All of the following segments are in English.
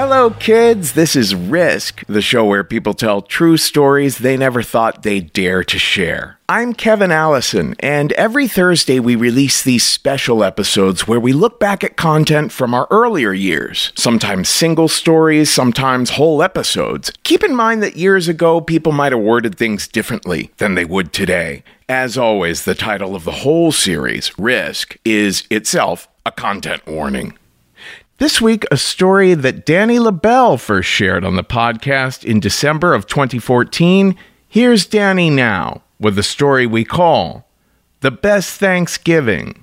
Hello, kids. This is Risk, the show where people tell true stories they never thought they'd dare to share. I'm Kevin Allison, and every Thursday we release these special episodes where we look back at content from our earlier years. Sometimes single stories, sometimes whole episodes. Keep in mind that years ago, people might have worded things differently than they would today. As always, the title of the whole series, Risk, is itself a content warning. This week, a story that Danny LaBelle first shared on the podcast in December of 2014. Here's Danny now with a story we call The Best Thanksgiving.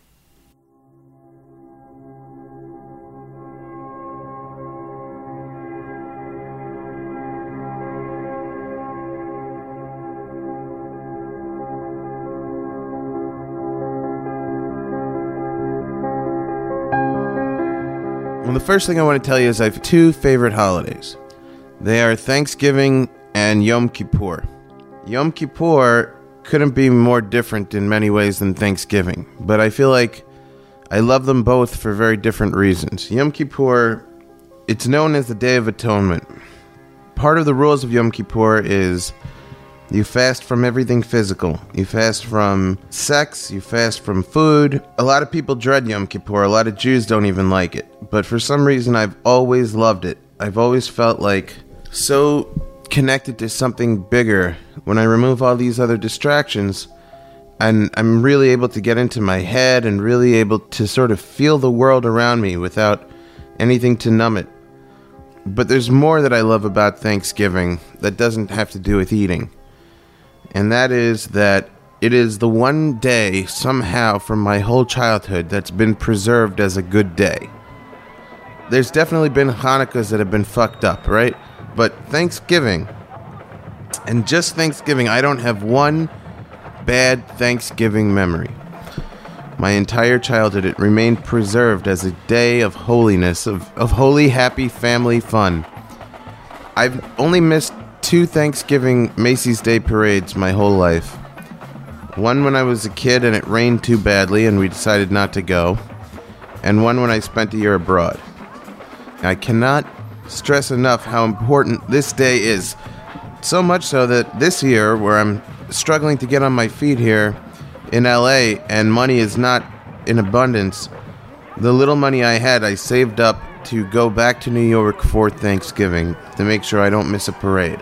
Well, the first thing I want to tell you is I have two favorite holidays. They are Thanksgiving and Yom Kippur. Yom Kippur couldn't be more different in many ways than Thanksgiving, but I feel like I love them both for very different reasons. Yom Kippur, it's known as the Day of Atonement. Part of the rules of Yom Kippur is you fast from everything physical. You fast from sex, you fast from food. A lot of people dread Yom Kippur. A lot of Jews don't even like it. But for some reason, I've always loved it. I've always felt like so connected to something bigger. When I remove all these other distractions, and I'm really able to get into my head and really able to sort of feel the world around me without anything to numb it. But there's more that I love about Thanksgiving that doesn't have to do with eating. And that is that it is the one day somehow from my whole childhood that's been preserved as a good day. There's definitely been Hanukkahs that have been fucked up, right? But Thanksgiving, and just Thanksgiving, I don't have one bad Thanksgiving memory. My entire childhood, it remained preserved as a day of holiness, of holy, happy family fun. I've only missed 2 Thanksgiving Macy's Day parades my whole life. One when I was a kid and it rained too badly and we decided not to go, and one when I spent a year abroad. I cannot stress enough how important this day is. So much so that this year, where I'm struggling to get on my feet here in LA and money is not in abundance, the little money I had, I saved up to go back to New York for Thanksgiving to make sure I don't miss a parade.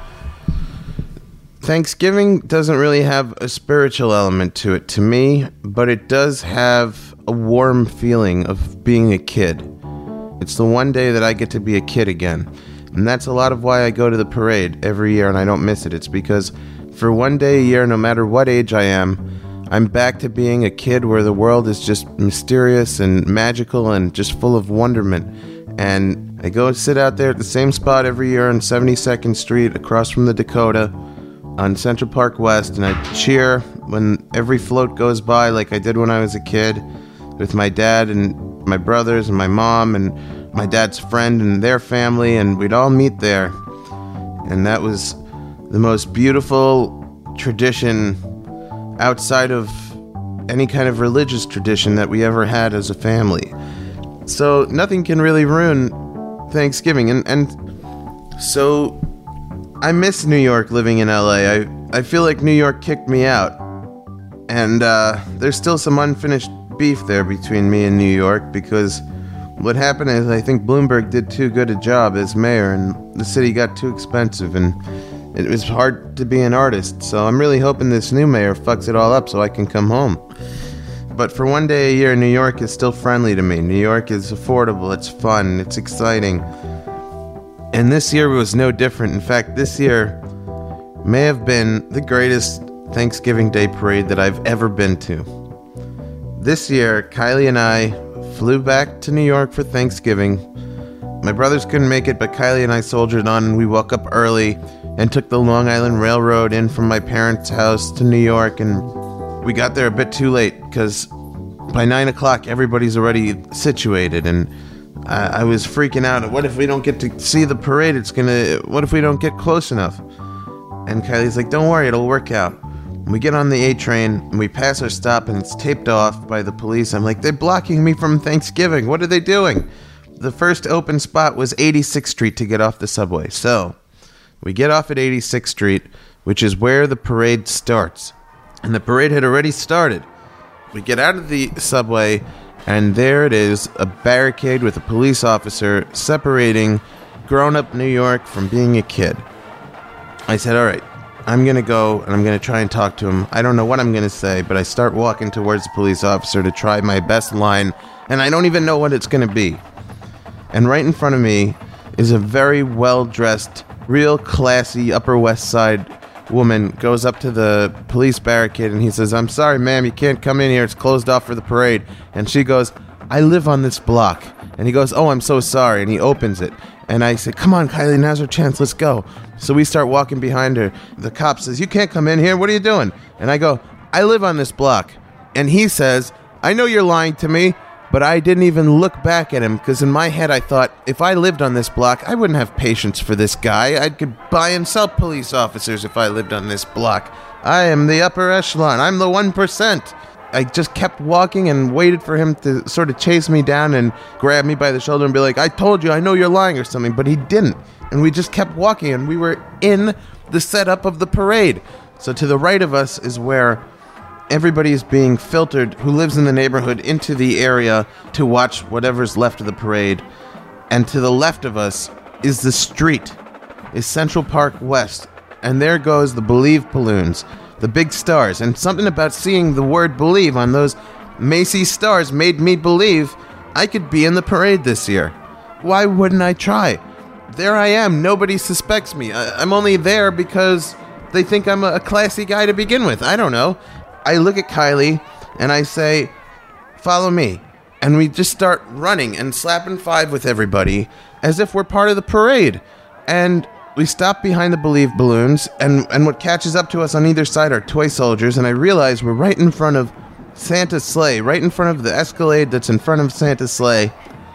Thanksgiving doesn't really have a spiritual element to it to me, but it does have a warm feeling of being a kid. It's the one day that I get to be a kid again. And that's a lot of why I go to the parade every year and I don't miss it. It's because for one day a year, no matter what age I am, I'm back to being a kid where the world is just mysterious and magical and just full of wonderment. And I go sit out there at the same spot every year on 72nd Street across from the Dakota on Central Park West, and I cheer when every float goes by like I did when I was a kid with my dad and my brothers and my mom and my dad's friend and their family, and we'd all meet there. And that was the most beautiful tradition outside of any kind of religious tradition that we ever had as a family. So nothing can really ruin Thanksgiving. And so I miss New York living in LA. I feel like New York kicked me out. And there's still some unfinished beef there between me and New York, because what happened is I think Bloomberg did too good a job as mayor and the city got too expensive and it was hard to be an artist. So I'm really hoping this new mayor fucks it all up so I can come home. But for one day a year, New York is still friendly to me. New York is affordable, it's fun, it's exciting. And this year was no different. In fact, this year may have been the greatest Thanksgiving Day parade that I've ever been to. This year, Kylie and I flew back to New York for Thanksgiving. My brothers couldn't make it, but Kylie and I soldiered on, and we woke up early and took the Long Island Railroad in from my parents' house to New York, and we got there a bit too late because by 9 o'clock everybody's already situated, and I was freaking out. What if we don't get to see the parade? What if we don't get close enough? And Kylie's like, don't worry, it'll work out. We get on the A train and we pass our stop and it's taped off by the police. I'm like, they're blocking me from Thanksgiving. What are they doing? the first open spot was 86th Street to get off the subway. So we get off at 86th Street, which is where the parade starts. And the parade had already started. We get out of the subway, and there it is, a barricade with a police officer separating grown-up New York from being a kid. I said, all right, I'm going to go, and I'm going to try and talk to him. I don't know what I'm going to say, but I start walking towards the police officer to try my best line, and I don't even know what it's going to be. And right in front of me is a very well-dressed, real classy Upper West Side woman, goes up to the police barricade, and he says, I'm sorry, ma'am, you can't come in here. It's closed off for the parade. And she goes, I live on this block. And he goes, oh, I'm so sorry. And he opens it. And I said, come on, Kylie, now's our chance. Let's go. So we start walking behind her. The cop says, you can't come in here. What are you doing? And I go, I live on this block. And he says, I know you're lying to me, but I didn't even look back at him because in my head I thought, if I lived on this block, I wouldn't have patience for this guy. I could buy and sell police officers if I lived on this block. I am the upper echelon. I'm the 1%. I just kept walking and waited for him to sort of chase me down and grab me by the shoulder and be like, I told you, I know you're lying or something, but he didn't. And we just kept walking, and we were in the setup of the parade. So to the right of us is where everybody is being filtered who lives in the neighborhood into the area to watch whatever's left of the parade. And to the left of us is the street, is Central Park West. And there goes the Believe balloons, the big stars. And something about seeing the word Believe on those Macy's stars made me believe I could be in the parade this year. Why wouldn't I try? There I am. Nobody suspects me. I'm only there because they think I'm a classy guy to begin with. I don't know. I look at Kylie and I say, follow me. And we just start running and slapping five with everybody as if we're part of the parade. And we stop behind the Believe balloons, and what catches up to us on either side are toy soldiers, and I realize we're right in front of Santa's sleigh, right in front of the Escalade that's in front of Santa's sleigh.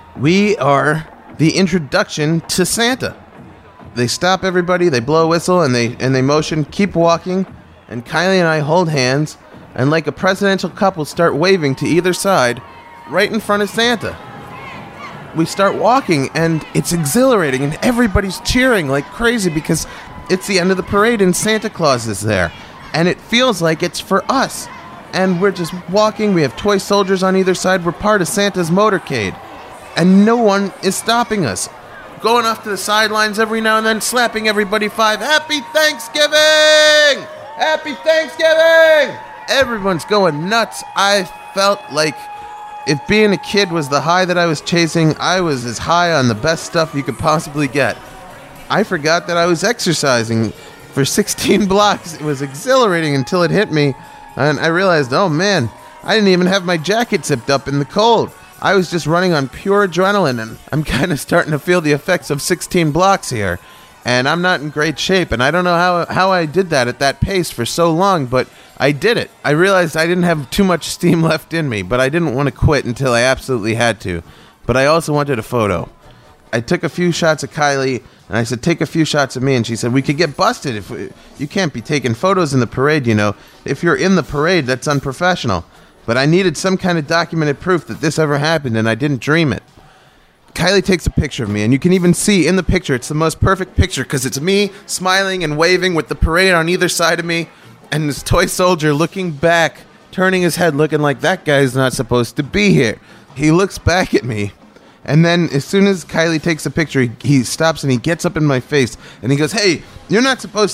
We are the introduction to Santa. They stop everybody, they blow a whistle, and they motion, keep walking, and Kylie and I hold hands, and like a presidential couple start waving to either side, right in front of Santa. We start walking, and it's exhilarating, and everybody's cheering like crazy because it's the end of the parade and Santa Claus is there. And it feels like it's for us. And we're just walking, we have toy soldiers on either side, we're part of Santa's motorcade. And no one is stopping us. Going off to the sidelines every now and then, slapping everybody five, Happy Thanksgiving! Happy Thanksgiving! Everyone's going nuts. I felt like if being a kid was the high that I was chasing, I was as high on the best stuff you could possibly get. I forgot that I was exercising for 16 blocks. It was exhilarating until it hit me, and I realized, oh man, I didn't even have my jacket zipped up in the cold. I was just running on pure adrenaline, and I'm kind of starting to feel the effects of 16 blocks here. And I'm not in great shape, and I don't know how I did that at that pace for so long, but I did it. I realized I didn't have too much steam left in me, but I didn't want to quit until I absolutely had to. But I also wanted a photo. I took a few shots of Kylie, and I said, take a few shots of me, and she said, we could get busted. You can't be taking photos in the parade, you know. If you're in the parade, that's unprofessional. But I needed some kind of documented proof that this ever happened, and I didn't dream it. Kylie takes a picture of me, and you can even see in the picture, it's the most perfect picture because it's me smiling and waving with the parade on either side of me, and this toy soldier looking back, turning his head, looking like that guy's not supposed to be here. He looks back at me, and then as soon as Kylie takes a picture, he stops and he gets up in my face, and he goes, hey, you're not supposed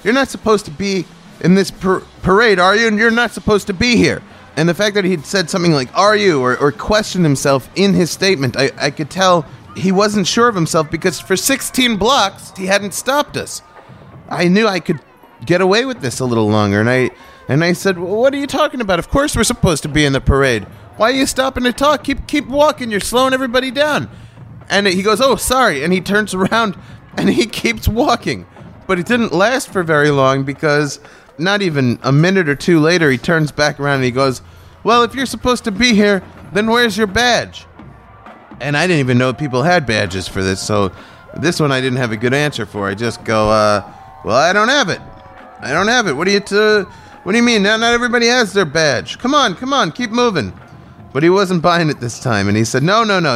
to be in this parade, are you? And you're not supposed to be here. And the fact that he'd said something like, are you, or questioned himself in his statement, I could tell he wasn't sure of himself because for 16 blocks, he hadn't stopped us. I knew I could get away with this a little longer, and I said, well, what are you talking about? Of course we're supposed to be in the parade. Why are you stopping to talk? Keep walking, you're slowing everybody down. And he goes, oh, sorry, and he turns around, and he keeps walking. But it didn't last for very long because not even a minute or two later, he turns back around and he goes, well, if you're supposed to be here, then where's your badge? And I didn't even know people had badges for this, so this one I didn't have a good answer for. I just go, well, I don't have it. I don't have it. What do you mean? Not everybody has their badge. Come on, keep moving. But he wasn't buying it this time, and he said, no.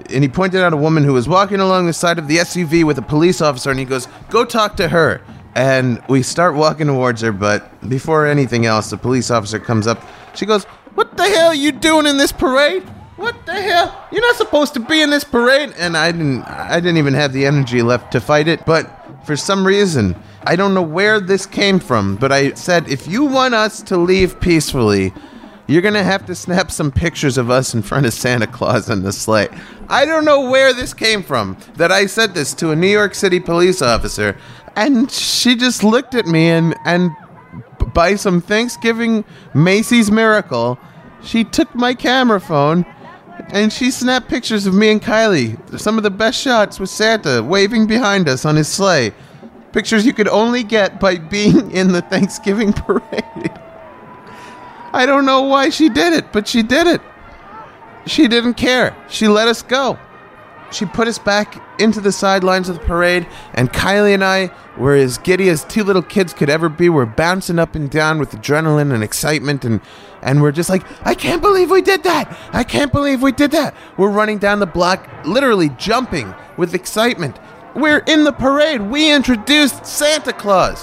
and he pointed out a woman who was walking along the side of the SUV with a police officer, and he goes, "Go talk to her." And we start walking towards her, but before anything else, the police officer comes up. She goes, "What the hell are you doing in this parade? What the hell? You're not supposed to be in this parade." And I didn't even have the energy left to fight it, but for some reason, I don't know where this came from, but I said, if you want us to leave peacefully, you're going to have to snap some pictures of us in front of Santa Claus in the sleigh. I don't know where this came from, that I said this to a New York City police officer, and she just looked at me, and by some Thanksgiving Macy's miracle, she took my camera phone, and she snapped pictures of me and Kylie. Some of the best shots with Santa waving behind us on his sleigh. Pictures you could only get by being in the Thanksgiving parade. I don't know why she did it, but she did it. She didn't care. She let us go. She put us back into the sidelines of the parade, and Kylie and I were as giddy as two little kids could ever be. We're bouncing up and down with adrenaline and excitement, and we're just like, I can't believe we did that! I can't believe we did that! We're running down the block, literally jumping with excitement. We're in the parade. We introduced Santa Claus.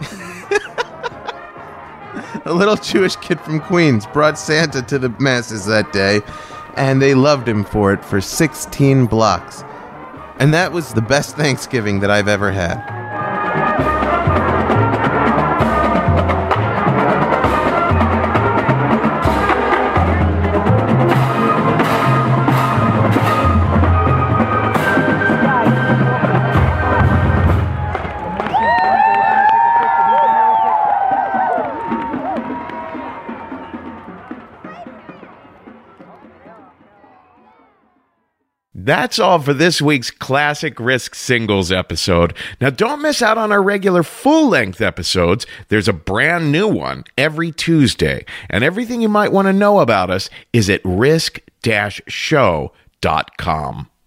A little Jewish kid from Queens brought Santa to the masses that day, and they loved him for it for 16 blocks. And that was the best Thanksgiving that I've ever had. That's all for this week's Classic Risk Singles episode. Now, don't miss out on our regular full-length episodes. There's a brand new one every Tuesday, and everything you might want to know about us is at risk-show.com.